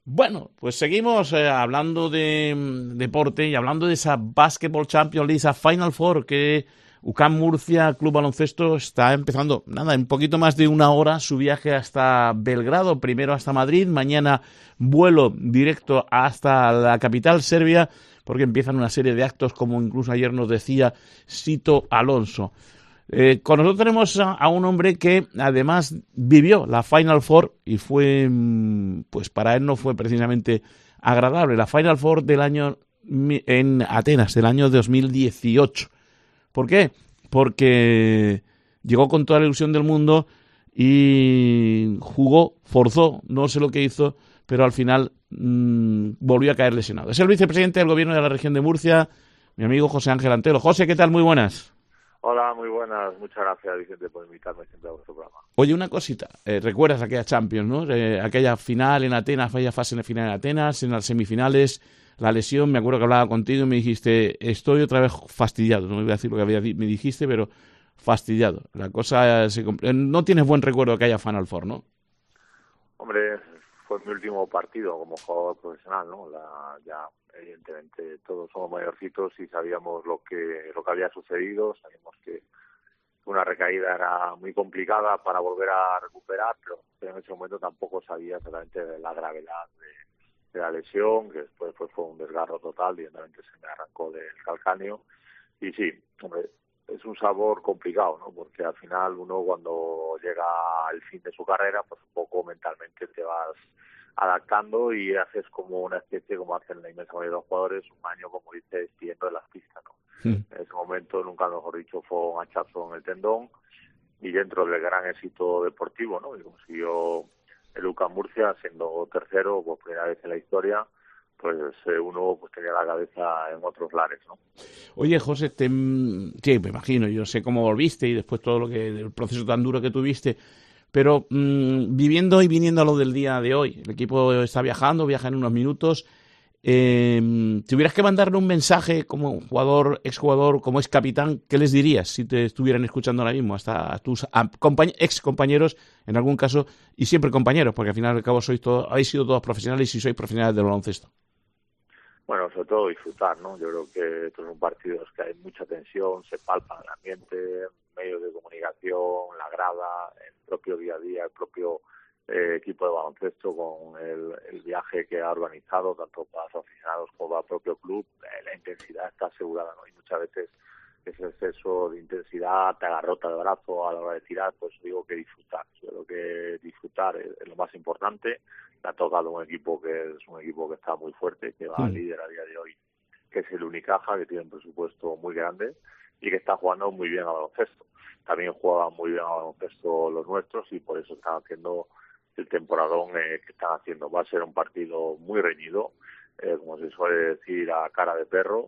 Bueno, pues seguimos hablando de deporte y hablando de esa Basketball Champions League, esa Final Four que UCAM Murcia Club Baloncesto está empezando, nada, en poquito más de una hora su viaje hasta Belgrado, primero hasta Madrid, mañana vuelo directo hasta la capital serbia, porque empiezan una serie de actos, como incluso ayer nos decía Sito Alonso. Con nosotros tenemos a un hombre que además vivió la Final Four y fue, pues para él no fue precisamente agradable. La Final Four del año en Atenas, del año 2018. ¿Por qué? Porque llegó con toda la ilusión del mundo y jugó, forzó, no sé lo que hizo, pero al final volvió a caer lesionado. Es el vicepresidente del gobierno de la región de Murcia, mi amigo José Ángel Antelo. José, ¿qué tal? Muy buenas. Hola, muy buenas. Muchas gracias, Vicente, por invitarme siempre a vuestro programa. Oye, una cosita, recuerdas aquella Champions, ¿no? Aquella final en Atenas, aquella fase en final en Atenas, en las semifinales, la lesión, me acuerdo que hablaba contigo y me dijiste, estoy otra vez fastidiado, no me voy a decir lo que me dijiste, pero fastidiado. La cosa no tienes buen recuerdo de aquella Final Four, ¿no? Hombre, fue mi último partido como jugador profesional, ¿no? Ya, evidentemente, todos somos mayorcitos y sabíamos lo que había sucedido, sabíamos que una recaída era muy complicada para volver a recuperar, pero en ese momento tampoco sabía exactamente de la gravedad de la lesión, que después fue un desgarro total, directamente se me arrancó del calcáneo. Y sí, hombre, es un sabor complicado, ¿no? Porque al final uno cuando llega al fin de su carrera, pues un poco mentalmente te vas adaptando y haces como una especie, como hacen la inmensa mayoría de los jugadores, un año, como dices, pidiendo de las pistas, ¿no? Mm. En ese momento, nunca mejor dicho, fue un hachazo en el tendón y dentro del gran éxito deportivo, ¿no? Y consiguió el UCAM Murcia siendo tercero por primera vez en la historia, pues uno pues tenía la cabeza en otros lares, ¿no? Oye, José, sí, me imagino, yo sé cómo volviste y después todo el proceso tan duro que tuviste, pero viviendo y viniendo a lo del día de hoy, el equipo está viajando, viaja en unos minutos. Si tuvieras que mandarle un mensaje como jugador, exjugador, como ex capitán, ¿qué les dirías si te estuvieran escuchando ahora mismo? Hasta a tus ex compañeros, en algún caso, y siempre compañeros, porque al final y al cabo habéis sido todos profesionales y sois profesionales del baloncesto. Bueno, sobre todo disfrutar, ¿no? Yo creo que estos son partidos que hay mucha tensión, se palpa el ambiente, medios de comunicación, la grada, el propio día a día, el propio equipo de baloncesto con el viaje que ha organizado, tanto para los aficionados como para el propio club. La intensidad está asegurada, ¿no? Y muchas veces ese exceso de intensidad te agarrota el brazo a la hora de tirar, pues digo que disfrutar. Yo creo que disfrutar es lo más importante. Le ha tocado un equipo que es un equipo que está muy fuerte, que va líder a día de hoy, que es el Unicaja, que tiene un presupuesto muy grande y que está jugando muy bien a baloncesto. También juegan muy bien a baloncesto los nuestros y por eso están haciendo el temporadón que están haciendo. Va a ser un partido muy reñido, como se suele decir, a cara de perro,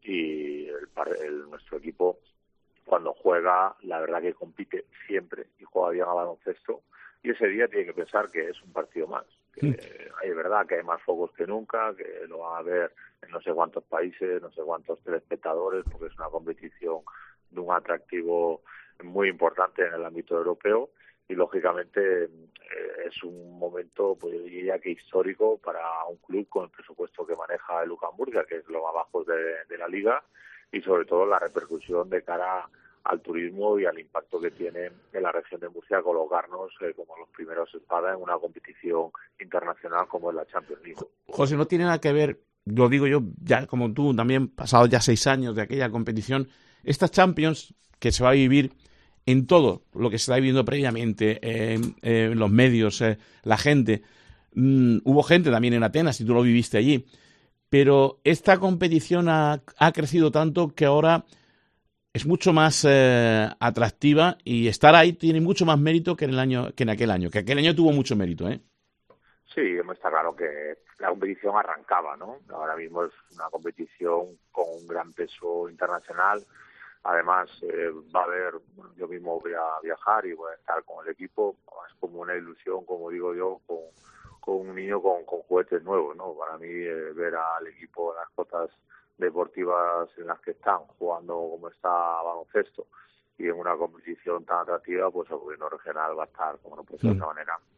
y nuestro equipo cuando juega, la verdad que compite siempre y juega bien a baloncesto, y ese día tiene que pensar que es un partido más, que es verdad que hay más focos que nunca, que lo van a ver en no sé cuántos países, no sé cuántos telespectadores, porque es una competición de un atractivo muy importante en el ámbito europeo, y lógicamente es un momento, pues yo diría que histórico para un club con el presupuesto que maneja el UCAM Murcia, que es lo más bajo de la liga, y sobre todo la repercusión de cara al turismo y al impacto que tiene en la región de Murcia colocarnos como los primeros espadas en una competición internacional como es la Champions League. José, no tiene nada que ver, lo digo yo, ya como tú, también pasados ya 6 años de aquella competición, esta Champions que se va a vivir en todo lo que se está viviendo previamente, en los medios, la gente. Hubo gente también en Atenas, y tú lo viviste allí. Pero esta competición ha crecido tanto que ahora es mucho más atractiva y estar ahí tiene mucho más mérito que en aquel año. Que aquel año tuvo mucho mérito, ¿eh? Sí, está claro que la competición arrancaba, ¿no? Ahora mismo es una competición con un gran peso internacional. Además, va a haber, bueno, yo mismo voy a viajar y voy a estar con el equipo. Es como una ilusión, como digo yo, con un niño con juguetes nuevos, ¿no? Para mí, ver al equipo en las cotas deportivas en las que están, jugando como está baloncesto y en una competición tan atractiva, pues el gobierno regional va a estar, como no puede ser de otra manera,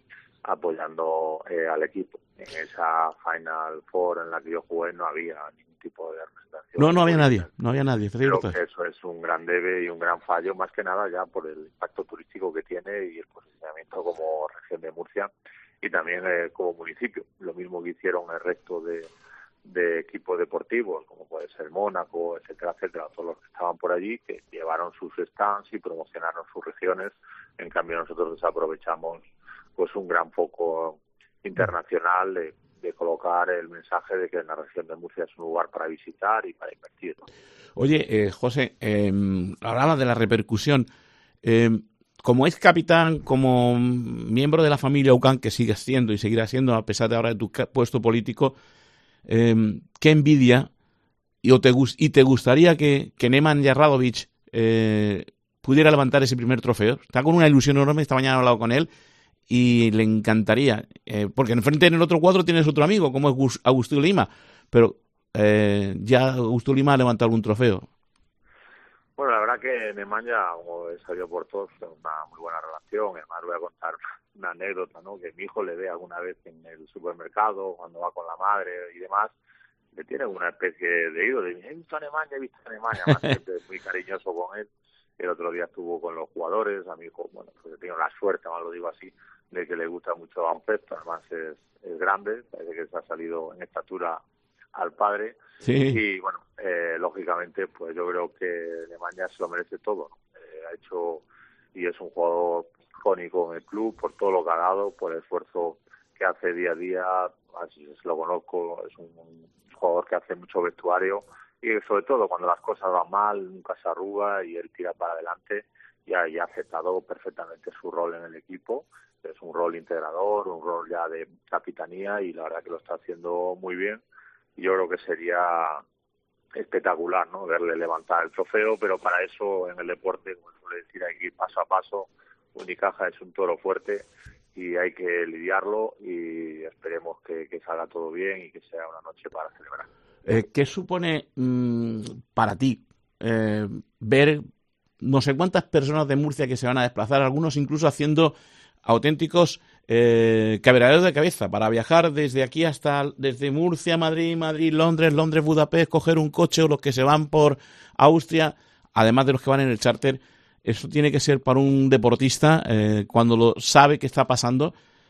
apoyando al equipo. En esa Final Four en la que yo jugué no había ningún tipo de representación. No había nadie. Creo que eso es un gran debe y un gran fallo, más que nada ya por el impacto turístico que tiene y el posicionamiento como región de Murcia y también como municipio. Lo mismo que hicieron el resto de equipos deportivos, como puede ser Mónaco, etcétera, todos los que estaban por allí, que llevaron sus stands y promocionaron sus regiones. En cambio, nosotros desaprovechamos pues un gran foco internacional de colocar el mensaje de que la región de Murcia es un lugar para visitar y para invertir, ¿no? Oye, José, hablaba de la repercusión. Como ex capitán, como miembro de la familia UCAN, que sigues siendo y seguirás siendo a pesar de ahora de tu puesto político, ¿qué envidia y te gustaría que Nemanja Radovic pudiera levantar ese primer trofeo? Está con una ilusión enorme, esta mañana he hablado con él y le encantaría, porque enfrente en el otro cuadro tienes otro amigo como es Agustín Lima, pero ya Agustín Lima ha levantado algún trofeo. Bueno, la verdad que Nemanja, como he sabido por todos, es una muy buena relación. Además, voy a contar una anécdota, ¿no? Que mi hijo le ve alguna vez en el supermercado, cuando va con la madre y demás, le tiene una especie de ídolo. De, he visto a Nemanja. Además, siempre es muy cariñoso con él. El otro día estuvo con los jugadores. A mi hijo, bueno, pues he tenido la suerte, más lo digo así, de que le gusta mucho el baloncesto. Además, es grande, parece que se ha salido en estatura al padre. Sí. Y bueno, lógicamente pues yo creo que Nemanja se lo merece todo, ¿no? Ha hecho y es un jugador icónico en el club por todo lo que ha dado, por el esfuerzo que hace día a día. Así lo conozco, es un jugador que hace mucho vestuario y sobre todo cuando las cosas van mal nunca se arruga y él tira para adelante y ha aceptado perfectamente su rol en el equipo. Es un rol integrador, un rol ya de capitanía y la verdad que lo está haciendo muy bien. Yo creo que sería espectacular, ¿no? Verle levantar el trofeo, pero para eso en el deporte, como suele decir, hay que ir paso a paso. Unicaja es un toro fuerte y hay que lidiarlo y esperemos que salga todo bien y que sea una noche para celebrar. ¿Qué supone para ti ver no sé cuántas personas de Murcia que se van a desplazar, algunos incluso haciendo auténticos quebraderos de cabeza para viajar desde aquí desde Murcia, Madrid, Londres, Budapest, coger un coche o los que se van por Austria, además de los que van en el charter? Eso tiene que ser para un deportista, cuando lo sabe que está pasando,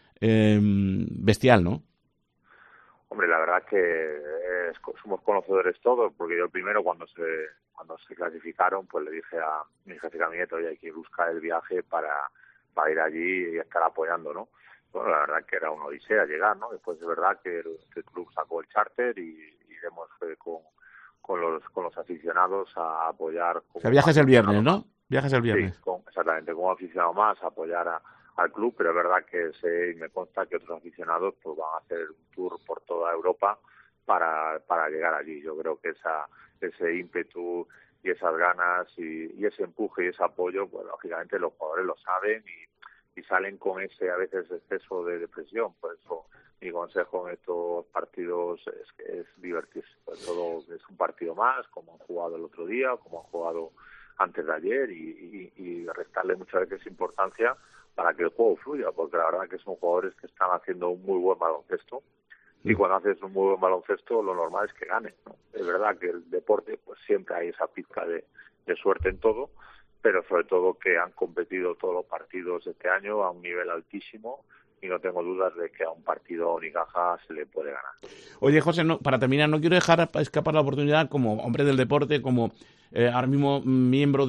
bestial, ¿no? Hombre, la verdad que somos conocedores todos, porque yo primero cuando se clasificaron, pues le dije a mi jefe de gabinete, oye, hay que buscar el viaje para ir allí y estar apoyando, ¿no? Bueno, la verdad que era una odisea llegar, ¿no? Después es verdad que el club sacó el charter y iremos con los aficionados a apoyar. O sea, viajas el viernes, ¿no? Viajas el viernes. Sí, exactamente, como aficionado más, apoyar al club, pero es verdad que sé y me consta que otros aficionados pues van a hacer un tour por toda Europa para llegar allí. Yo creo que ese ímpetu y esas ganas y ese empuje y ese apoyo, pues lógicamente los jugadores lo saben y salen con ese a veces exceso de depresión. Por eso mi consejo en estos partidos es divertirse. Pues todo es un partido más, como han jugado el otro día, como han jugado antes de ayer y restarle muchas veces importancia para que el juego fluya, porque la verdad que son jugadores que están haciendo un muy buen baloncesto y cuando haces un muy buen baloncesto lo normal es que ganes, ¿no? Es verdad que el deporte pues siempre hay esa pizca de suerte en todo, pero sobre todo que han competido todos los partidos este año a un nivel altísimo y no tengo dudas de que a un partido a Unicaja se le puede ganar. Oye, José, para terminar, no quiero dejar escapar la oportunidad como hombre del deporte, como ahora mismo miembro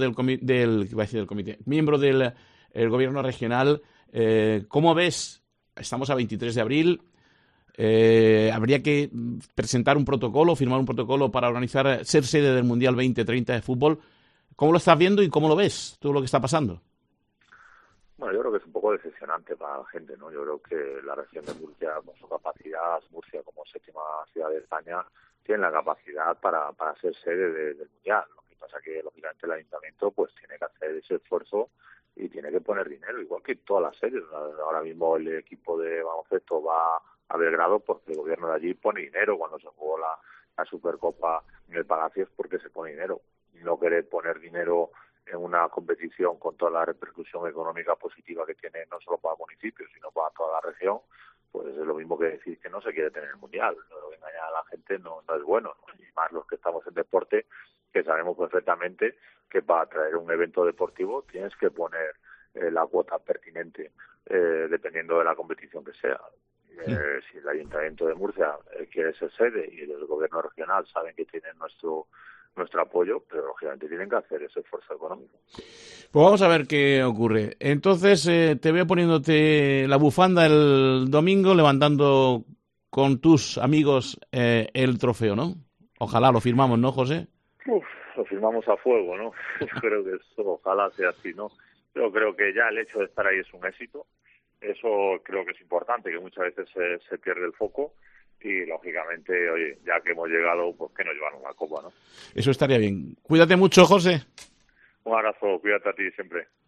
miembro del el gobierno regional. ¿Cómo ves? Estamos a 23 de abril. Habría que presentar un protocolo, firmar un protocolo para ser sede del Mundial 2030 de fútbol. ¿Cómo lo estás viendo y cómo lo ves todo lo que está pasando? Bueno, yo creo que es un poco decepcionante para la gente, ¿no? Yo creo que la región de Murcia, con su capacidad, Murcia como séptima ciudad de España, tiene la capacidad para ser sede del Mundial. Lo que pasa que, lógicamente, el Ayuntamiento pues tiene que hacer ese esfuerzo y tiene que poner dinero, igual que todas las sedes. Ahora mismo el equipo de baloncesto va a Belgrado porque el gobierno de allí pone dinero. Cuando se jugó la Supercopa en el Palacio es porque se pone dinero. No querer poner dinero en una competición con toda la repercusión económica positiva que tiene no solo para el municipio, sino para toda la región, pues es lo mismo que decir que no se quiere tener el Mundial. No, engañar a la gente no es bueno, ¿no? Y más los que estamos en deporte, que sabemos perfectamente que para traer un evento deportivo tienes que poner la cuota pertinente, dependiendo de la competición que sea. Si el Ayuntamiento de Murcia quiere ser sede y el gobierno regional saben que tienen nuestro apoyo, pero lógicamente tienen que hacer ese esfuerzo económico. Pues vamos a ver qué ocurre. Entonces te veo poniéndote la bufanda el domingo, levantando con tus amigos el trofeo, ¿no? Ojalá lo firmamos, ¿no, José? Lo firmamos a fuego, ¿no? Creo que eso ojalá sea así, ¿no? Yo creo que ya el hecho de estar ahí es un éxito. Eso creo que es importante, que muchas veces se pierde el foco y, lógicamente, oye, ya que hemos llegado, pues que nos llevaron la copa, ¿no? Eso estaría bien. Cuídate mucho, José. Un abrazo, cuídate a ti siempre.